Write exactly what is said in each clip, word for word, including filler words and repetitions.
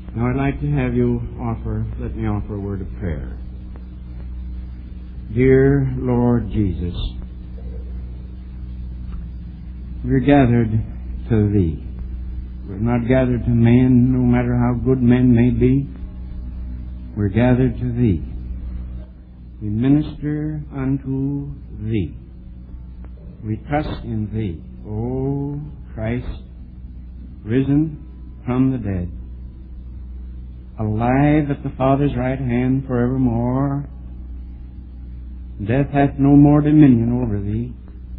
Now I'd like to have you offer, let me offer a word of prayer. Dear Lord Jesus, we're gathered to Thee. We're not gathered to men, no matter how good men may be. We're gathered to Thee. We minister unto Thee. We trust in Thee, O Christ, risen from the dead, alive at the Father's right hand forevermore. Death hath no more dominion over Thee.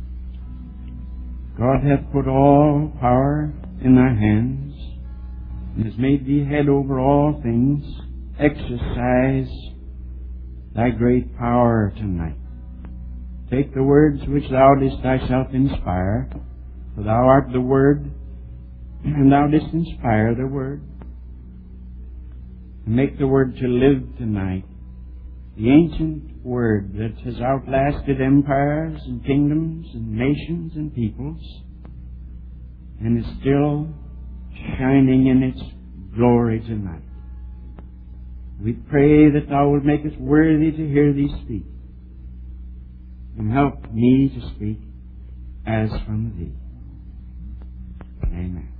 God hath put all power in Thy hands, and has made Thee head over all things. Exercise Thy great power tonight. Take the words which Thou didst Thyself inspire, for Thou art the Word, and Thou didst inspire the Word. And make the Word to live tonight, the ancient Word that has outlasted empires and kingdoms and nations and peoples, and is still shining in its glory tonight. We pray that Thou wilt make us worthy to hear Thee speak, and help me to speak as from Thee. Amen.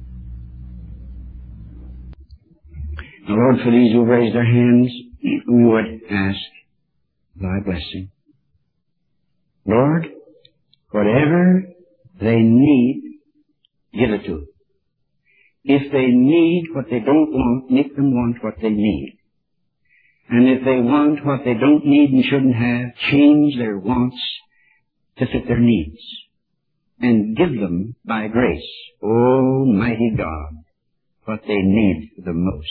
Now, Lord, for these who have raised their hands, we would ask Thy blessing. Lord, whatever they need, give it to them. If they need what they don't want, make them want what they need. And if they want what they don't need and shouldn't have, change their wants to fit their needs. And give them, by grace, Almighty God, what they need the most.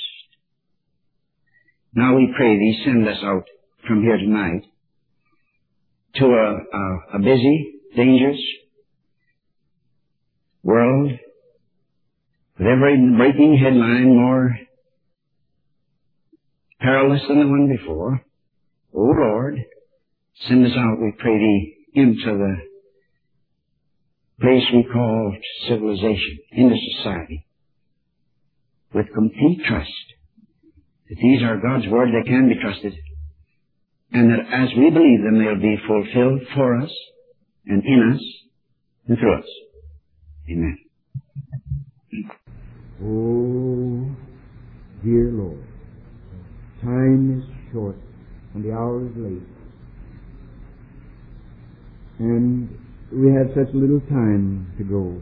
Now we pray Thee, send us out from here tonight to a, a, a busy, dangerous world with every breaking headline more perilous than the one before. O Lord, send us out, we pray Thee, into the place we call civilization, into society, with complete trust that these are God's Word, they can be trusted, and that as we believe them, they'll be fulfilled for us, and in us, and through us. Amen. Oh, dear Lord, time is short, and the hour is late, and we have such little time to go.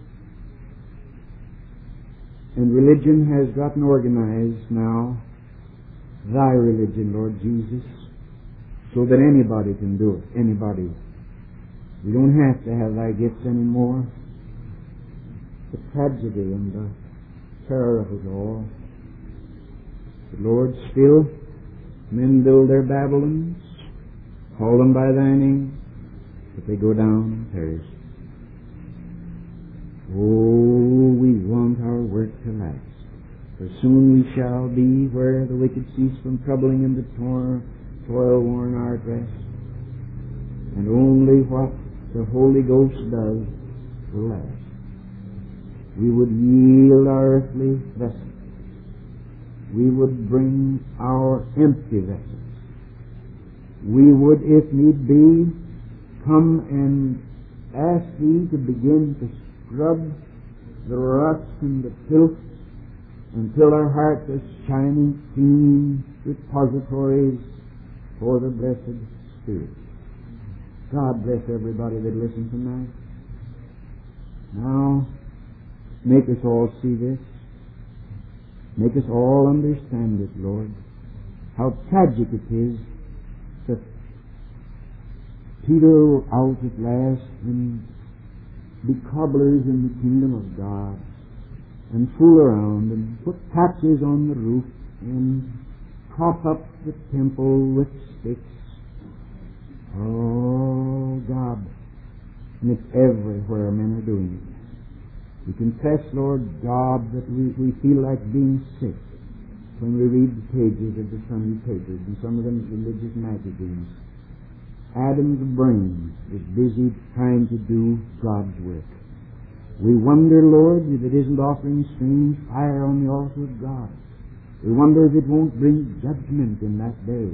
And religion has gotten organized now, Thy religion, Lord Jesus, so that anybody can do it, anybody. We don't have to have Thy gifts anymore. The tragedy and the terror of it all. But Lord, still, men build their Babylons, call them by Thy name, but they go down and perish. Oh, we want our work to last, for soon we shall be where the wicked cease from troubling and the toil-worn are at rest, and only what the Holy Ghost does will last. We would yield our earthly vessels. We would bring our empty vessels. We would, if need be, come and ask Thee to begin to scrub the ruts and the filth until our hearts are shining clean repositories for the blessed Spirit. God bless everybody that listens tonight. Now, make us all see this. Make us all understand it, Lord. How tragic it is that peter out at last and be cobblers in the kingdom of God, and fool around and put patches on the roof and prop up the temple with sticks. Oh, God. And it's everywhere men are doing it. We confess, Lord God, that we, we feel like being sick when we read the pages of the Sunday papers and some of them religious magazines. Adam's brain is busy trying to do God's work. We wonder, Lord, that it isn't offering strange fire on the altar of God. We wonder if it won't bring judgment in that day.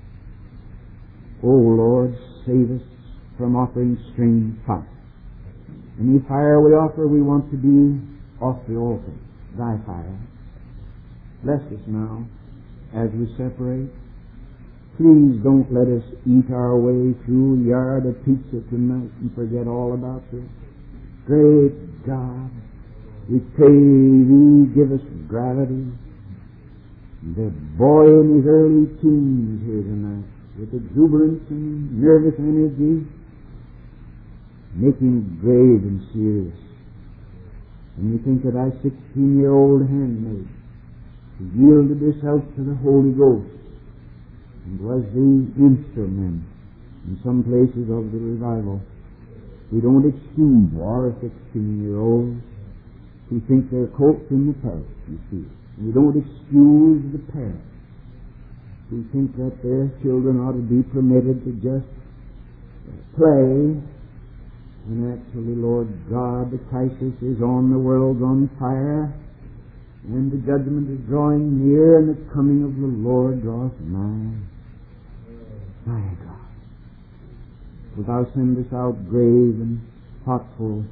O Lord, save us from offering strange fire. Any fire we offer, we want to be off the altar, thy fire. Bless us now as we separate. Please don't let us eat our way through a yard of pizza tonight and forget all about this. Great God, we pray Thee give us gravity. The boy in his early teens here tonight, with exuberance and nervous energy, make him grave and serious. And we think of thy sixteen-year-old handmaid who yielded herself to the Holy Ghost and was the instrument in some places of the revival. We don't excuse our sixteen-year-olds who think they're coaxed in the parish, you see. We don't excuse the parents who think that their children ought to be permitted to just play. And actually, Lord God, the crisis is on, the world's on fire, and the judgment is drawing near, and the coming of the Lord draws nigh. My God, wilt Thou send us out grave and thoughtful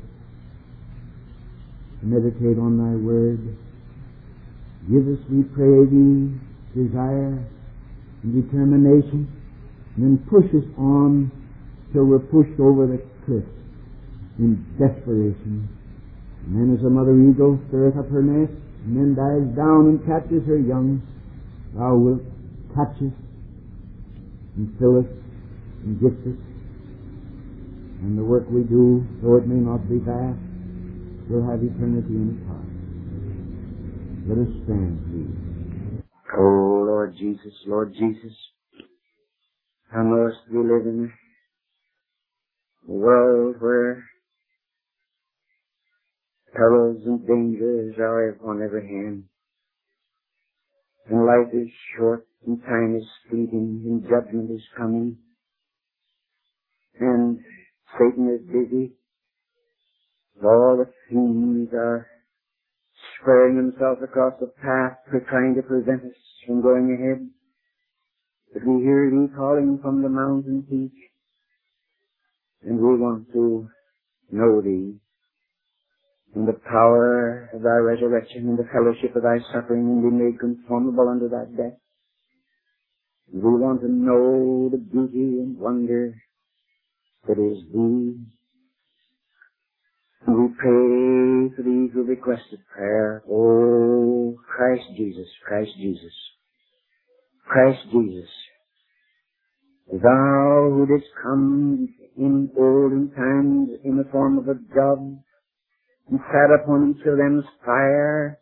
to meditate on Thy Word? Give us, we pray Thee, desire and determination, and then push us on till we're pushed over the cliff in desperation. And then as a mother eagle stirreth up her nest, and then dives down and catches her young, Thou wilt catch us and fill us and gift us. And the work we do, though it may not be vast, will have eternity in its heart. Let us stand, please. Oh, Lord Jesus, Lord Jesus, Thou knowest we live in a world where perils and dangers are on every hand, and life is short, and time is fleeting, and judgment is coming, and Satan is busy. All the fiends are squaring themselves across the path for trying to prevent us from going ahead. But we hear Thee calling from the mountain peak, and we want to know Thee and the power of Thy resurrection and the fellowship of Thy suffering, and be made conformable unto That death. And we want to know the beauty and wonder that is Thee. And we pray for these who requested prayer. Oh, Christ Jesus, Christ Jesus, Christ Jesus, Thou who didst come in olden times in the form of a dove, and sat upon each of them's fire,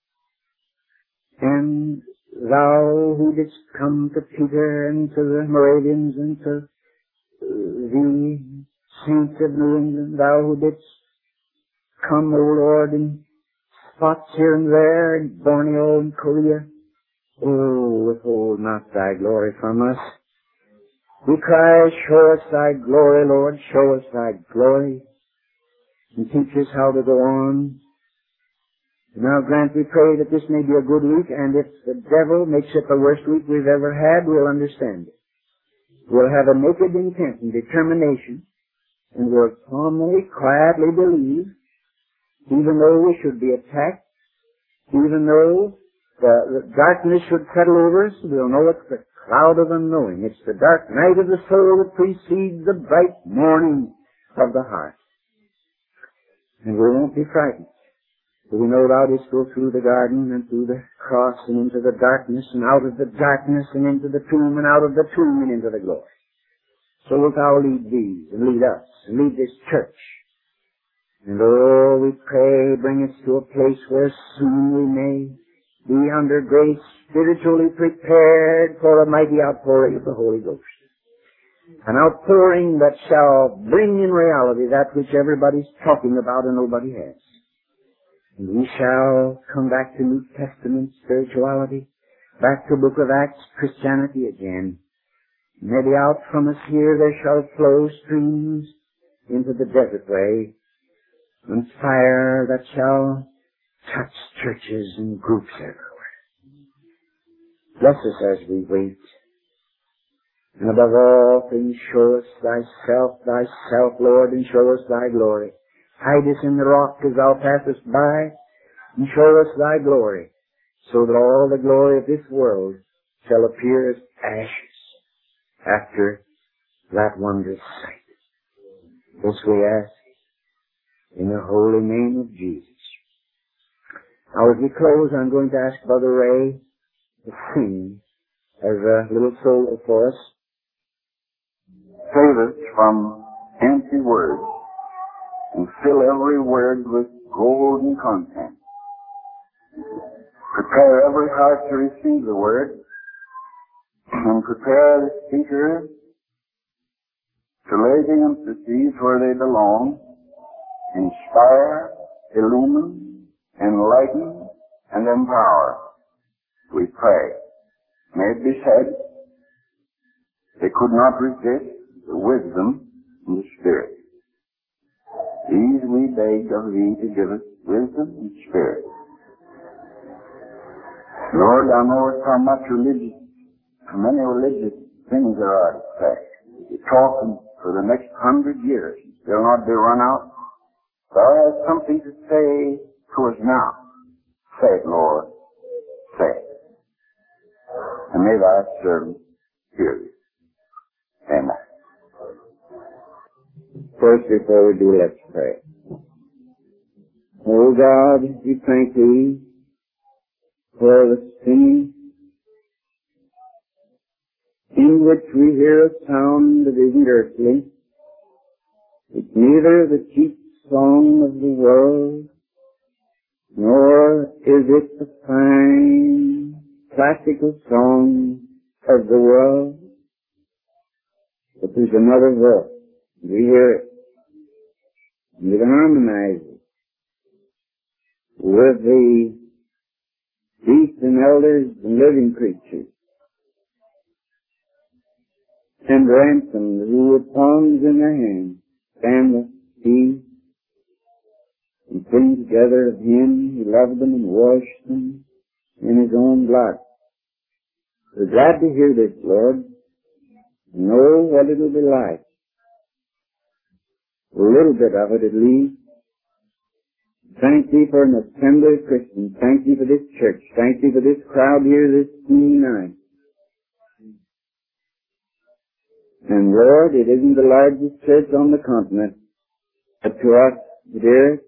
and Thou who didst come to Peter and to the Moravians and to the saints of New England, Thou who didst come, O Lord, in spots here and there, in Borneo and Korea. Oh, withhold not Thy glory from us. We cry, show us Thy glory, Lord, show us Thy glory, and teach us how to go on. Now grant, we pray, that this may be a good week, and if the devil makes it the worst week we've ever had, we'll understand it. We'll have a naked intent and determination, and we'll calmly, quietly believe, even though we should be attacked, even though the, the darkness should settle over us, we'll know it's the cloud of unknowing. It's the dark night of the soul that precedes the bright morning of the heart. And we won't be frightened. For we know Thou didst go through the garden and through the cross and into the darkness, and out of the darkness and into the tomb, and out of the tomb and into the glory. So wilt Thou lead these, and lead us, and lead this church. And oh, we pray, bring us to a place where soon we may be under grace, spiritually prepared for a mighty outpouring of the Holy Ghost. An outpouring that shall bring in reality that which everybody's talking about and nobody has. And we shall come back to New Testament spirituality, back to Book of Acts Christianity again. Maybe out from us here there shall flow streams into the desert way, and fire that shall touch churches and groups everywhere. Bless us as we wait. And above all things, show us thyself, thyself, Lord, and show us thy glory. Hide us in the rock as thou passest by, and show us thy glory, so that all the glory of this world shall appear as ashes after that wondrous sight. This we ask in the holy name of Jesus. Now as we close, I'm going to ask Brother Ray to sing as a little solo for us. Save us from empty words and fill every word with golden content. Prepare every heart to receive the word, and prepare the speaker to lay the emphases where they belong, inspire, illumine, enlighten, and empower. We pray. May it be said, they could not resist the wisdom and the Spirit. These we beg of thee to give us wisdom and Spirit. Lord, thou knowest how much religious, how many religious things there are to say. You're talking for the next hundred years, they'll not be run out. Thou hast something to say to us now. Say it, Lord. Say it. And may thy servant hear thee. Amen. First, before we do, let's pray. Oh God, we thank thee for the singing in which we hear a sound that isn't earthly. It's neither the cheap song of the world, nor is it the fine classical song of the world, but there's another voice. We hear it. And we can harmonize it with the beasts and elders and living creatures, and ransomed who with palms in their hands stand the sea and sing together of him who loved them and washed them in his own blood. We're glad to hear this, Lord, and know what it'll be like. A little bit of it at least. Thank thee for an assembly of Christians. Thank thee for this church. Thank thee for this crowd here this night. And Lord, it isn't the largest church on the continent, but to us it is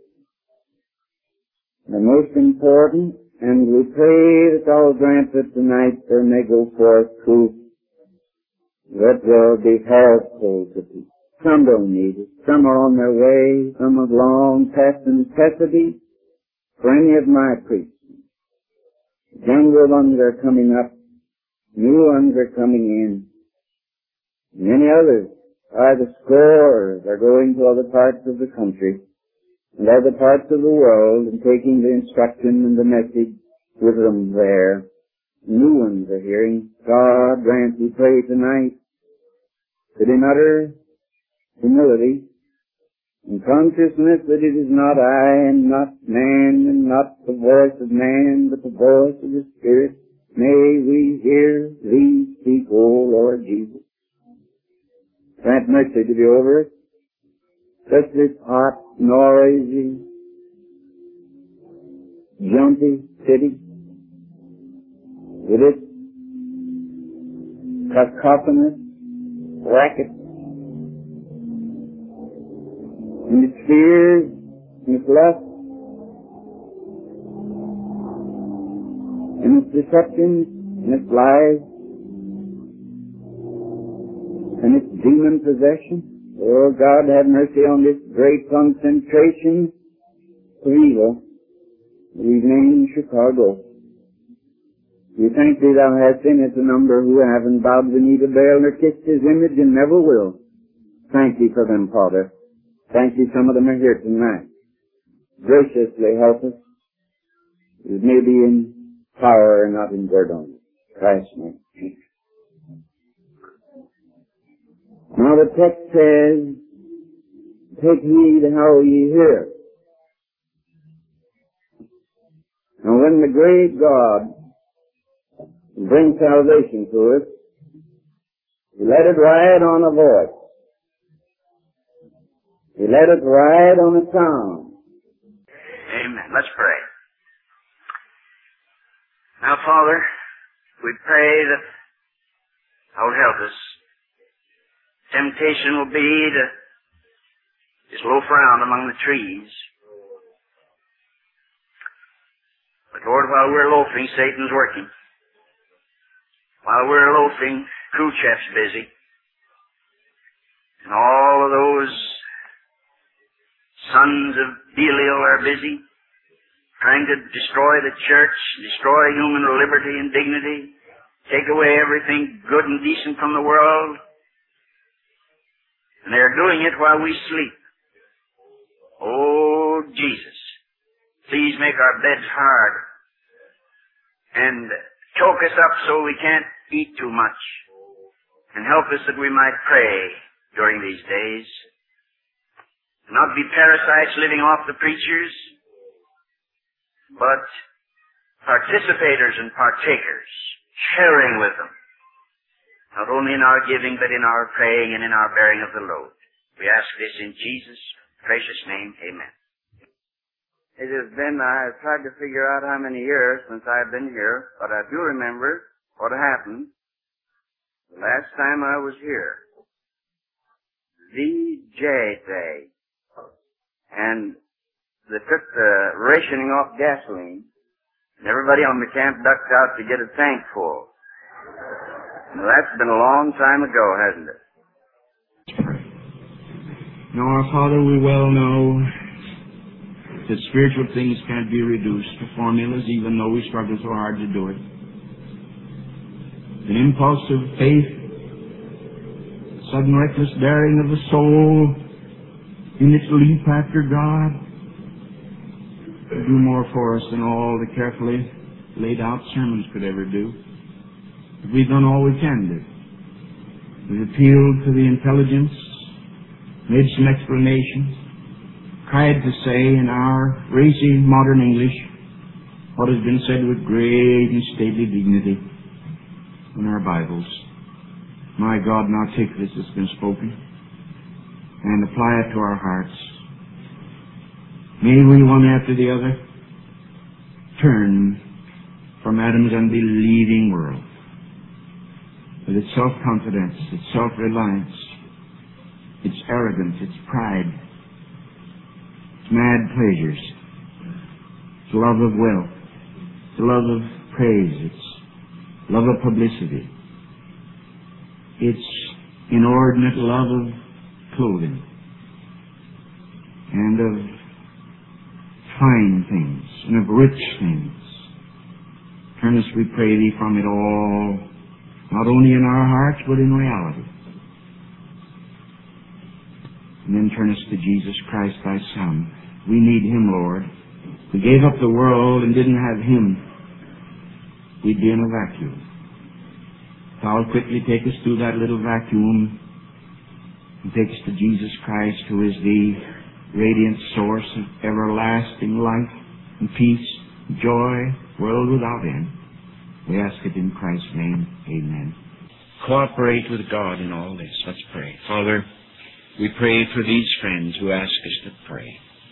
the most important, and we pray that thou grant that tonight there may go forth truth that will be helpful to people. Some don't need it. Some are on their way. Some have long past the necessity for any of my preaching. Younger ones are coming up. New ones are coming in. Many others, by the scores, are going to other parts of the country and other parts of the world and taking the instruction and the message with them there. New ones are hearing. God grant we pray tonight that in utter humility and consciousness that it is not I and not man and not the voice of man but the voice of the Spirit, may we hear thee speak, O Lord Jesus. Grant mercy to be over us. Just this hot, noisy, jumpy city with its cacophonous racket and its fears and its lust and its deceptions and its lies and its demon possession. Oh God, have mercy on this great concentration of evil we've named Chicago. We thank thee thou hast in it a number who haven't bowed the knee to Baal nor kissed his image and never will. Thank thee for them, Father. Thank thee some of them are here tonight. Graciously help us. It may be in power and not in word only. Christ's name. Now the text says, take heed how ye hear. And when the great God bring salvation to us. He let it ride on a voice. He let it ride on a sound. Amen. Let's pray. Now, Father, we pray that Thou will help us. Temptation will be to just loaf around among the trees. But Lord, while we're loafing, Satan's working. While we're loafing, Khrushchev's busy. And all of those sons of Belial are busy, trying to destroy the church, destroy human liberty and dignity, take away everything good and decent from the world. And they're doing it while we sleep. Oh, Jesus, please make our beds hard and choke us up so we can't eat too much, and help us that we might pray during these days. Not be parasites living off the preachers, but participators and partakers, sharing with them, not only in our giving, but in our praying and in our bearing of the load. We ask this in Jesus' precious name. Amen. It has been, I've tried to figure out how many years since I've been here, but I do remember what happened the last time I was here. V J Day. And they took the rationing off gasoline, and everybody on the camp ducked out to get a tank full. Now, that's been a long time ago, hasn't it? Now, our Father, we well know that spiritual things can't be reduced to formulas, even though we struggle so hard to do it. An impulse of faith, sudden reckless daring of the soul in its leap after God, will do more for us than all the carefully laid out sermons could ever do. But we've done all we can do. We've appealed to the intelligence, made some explanations, tried to say in our racy modern English what has been said with great and stately dignity in our Bibles. My God, now take this that's been spoken and apply it to our hearts. May we, one after the other, turn from Adam's unbelieving world with its self-confidence, its self-reliance, its arrogance, its pride, its mad pleasures, its love of wealth, its love of praise, its love of publicity, its inordinate love of clothing and of fine things and of rich things. Turn us, we pray Thee, from it all, not only in our hearts, but in reality. And then turn us to Jesus Christ, Thy Son. We need Him, Lord. If we gave up the world and didn't have Him, we'd be in a vacuum. Thou will quickly take us through that little vacuum and take us to Jesus Christ, who is the radiant source of everlasting life and peace, and joy, world without end. We ask it in Christ's name. Amen. Cooperate with God in all this. Let's pray. Father, we pray for these friends who ask us to pray.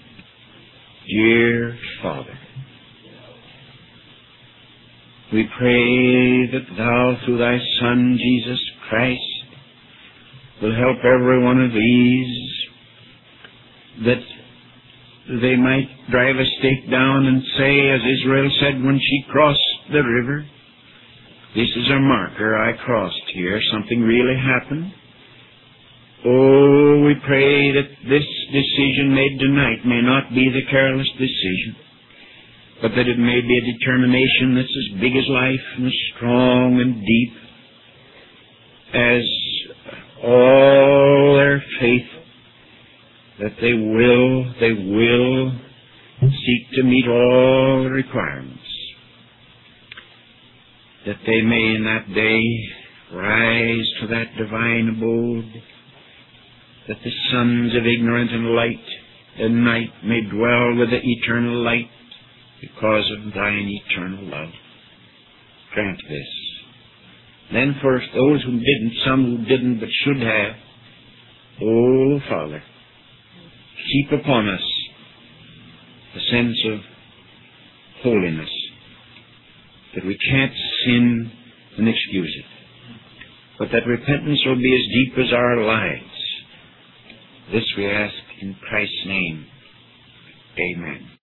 Dear Father, we pray that Thou, through Thy Son, Jesus Christ, will help every one of these, that they might drive a stake down and say, as Israel said when she crossed the river, this is a marker, I crossed here, something really happened. Oh, we pray that this decision made tonight may not be the careless decision, but that it may be a determination that's as big as life and as strong and deep as all their faith, that they will, they will seek to meet all the requirements, that they may in that day rise to that divine abode, that the sons of ignorance and light and night may dwell with the eternal light because of Thine eternal love. Grant this Then for those who didn't, some who didn't but should have, oh, Father, keep upon us a sense of holiness, that we can't sin and excuse it, but that repentance will be as deep as our lives. This we ask in Christ's name. Amen.